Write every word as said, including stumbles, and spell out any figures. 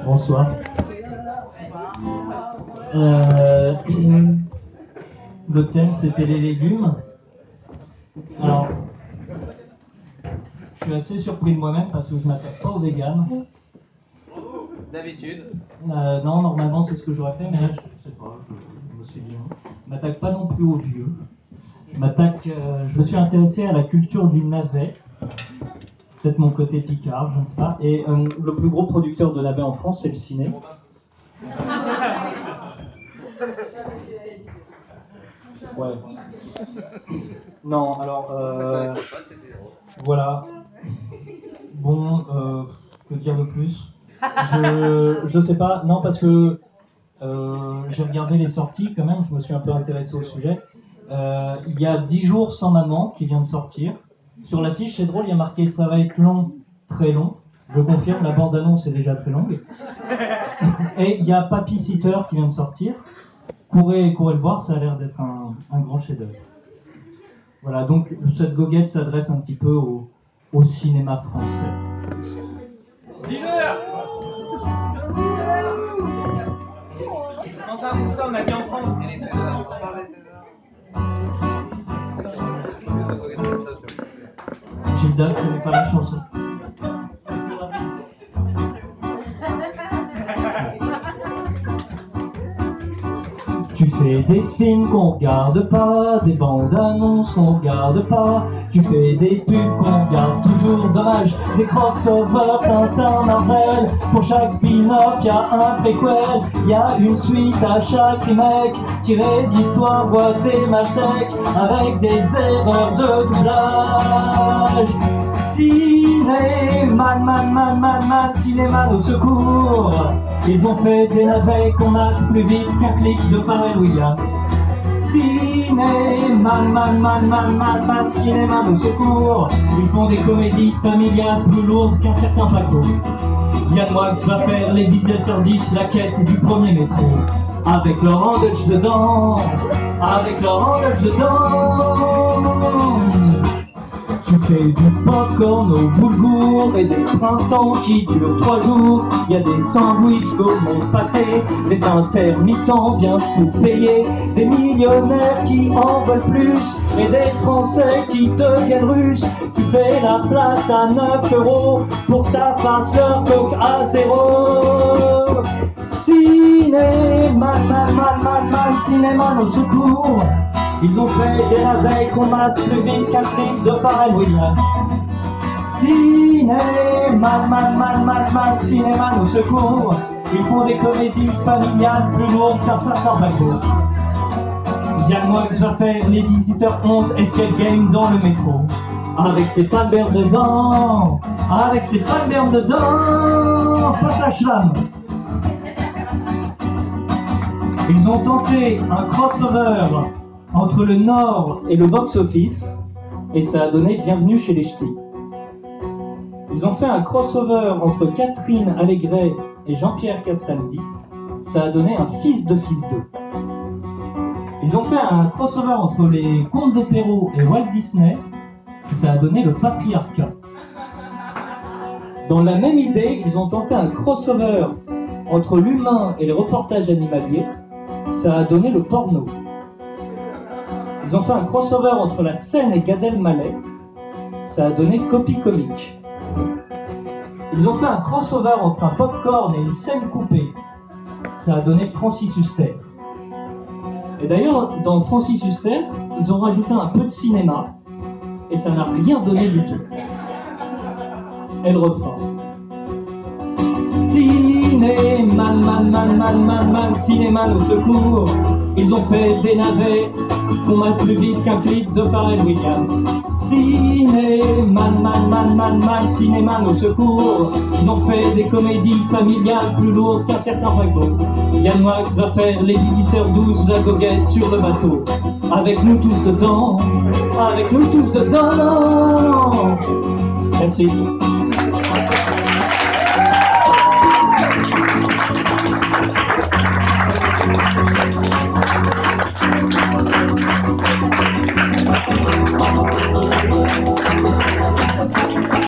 Bonsoir. Euh, le thème c'était les légumes. Alors, je suis assez surpris de moi-même parce que je m'attaque pas aux véganes. D'habitude. Euh, non, normalement c'est ce que j'aurais fait, mais là je sais pas, je, je me suis dit non. Je m'attaque pas non plus aux vieux. Je m'attaque, euh, je me suis intéressé à la culture du navet. Peut-être mon côté picard, je ne sais pas. Et euh, le plus gros producteur de navets en France, c'est le ciné. Ouais. Non, alors, euh, voilà. Bon, euh, que dire de plus? Je, je sais pas. Non, parce que euh, j'ai regardé les sorties quand même. Je me suis un peu intéressé au sujet. Euh, Il y a dix jours sans maman qui vient de sortir. Sur l'affiche, c'est drôle, il y a marqué ça va être long, très long. Je confirme, la bande-annonce est déjà très longue. Et il y a Papy Sitter qui vient de sortir. Courez, courez le voir, ça a l'air d'être un, un grand chef-d'œuvre. Voilà, donc cette goguette s'adresse un petit peu au, au cinéma français. Dealer Comment ça, tout ça, on a dit en France. Et les Césars. Gilda, je connais pas la chanson. Tu fais des films qu'on regarde pas, des bandes annonces qu'on regarde pas. Tu fais des pubs qu'on regarde toujours, dommage. Des crossovers, Tintin, Marvel. Pour chaque spin-off, y'a un préquel. Y'a une suite à chaque remake, tiré d'histoires boîtées Maltec, avec des erreurs de doublage. Ciné, man, man, man, man, man, cinéman au secours. Ils ont fait des navets qu'on mate plus vite qu'un clip de Pharrell Williams. Ciné, man, man, man, man, man, man, cinéman au secours. Ils font des comédies familiales plus lourdes qu'un certain Paco. Yann Moix va faire les dix-sept heures dix, la quête du premier métro. Avec Laurent Deutsch dedans, avec Laurent Deutsch dedans. Tu fais du popcorn au boulgour et des printemps qui durent trois jours. Y a des sandwichs gaumont pâté, des intermittents bien sous-payés, des millionnaires qui en veulent plus et des Français qui deviennent russes. Tu fais la place à neuf euros pour que ça fasse leur coke à zéro. Ciné, man, man, man, man, man, cinéman au secours. Ils ont fait des navets qu'on mate plus vite qu'un clip de Pharrell Williams. Ciné, man, man, man, man, man, cinéman au secours. Ils font des comédies familiales plus lourdes qu'un certain Paco. Yann Moix va faire les visiteurs onze Escape Game dans le métro. Avec ses palbères dedans, avec ses palbères dedans, passage lame. Ils ont tenté un crossover entre le Nord et le box-office, et ça a donné Bienvenue chez les Ch'tis. Ils ont fait un crossover entre Catherine Allégret et Jean-Pierre Castaldi, ça a donné Un fils de fils d'eux. Ils ont fait un crossover entre les Contes de Perrault et Walt Disney, ça a donné Le Patriarcat. Dans la même idée, ils ont tenté un crossover entre l'humain et les reportages animaliers, ça a donné Le Porno. Ils ont fait un crossover entre la scène et Gad Elmaleh, ça a donné Copie comique. Ils ont fait un crossover entre un popcorn et une scène coupée, ça a donné Francis Huster. Et d'ailleurs, dans Francis Huster, ils ont rajouté un peu de cinéma, et ça n'a rien donné du tout. Et le refrain. Ciné, man, man, man, man, man, man, cinéman au secours. Ils ont fait des navets qu'on mate plus vite qu'un clip de Pharrell Williams. Ciné, man, man, man, man, man, cinéman au secours. Ils ont fait des comédies familiales plus lourdes qu'un certain Paco. Yann Moix va faire les visiteurs douze, la goguette sur le bateau. Avec nous tous dedans, avec nous tous dedans. Merci.